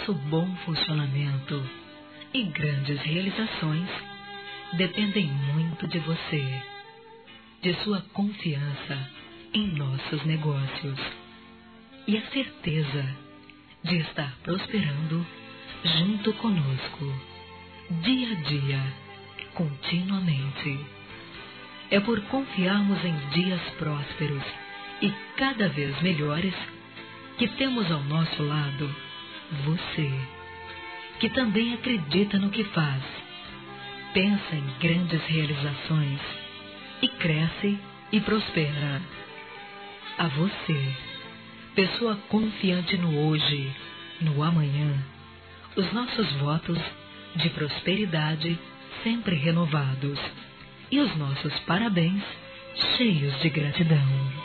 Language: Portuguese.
nosso bom funcionamento e grandes realizações dependem muito de você, de sua confiança em nossos negócios e a certeza de estar prosperando junto conosco, dia a dia, continuamente. É por confiarmos em dias prósperos e cada vez melhores que temos ao nosso lado você, que também acredita no que faz, pensa em grandes realizações e cresce e prospera. A você, pessoa confiante no hoje, no amanhã, os nossos votos de prosperidade sempre renovados e os nossos parabéns cheios de gratidão.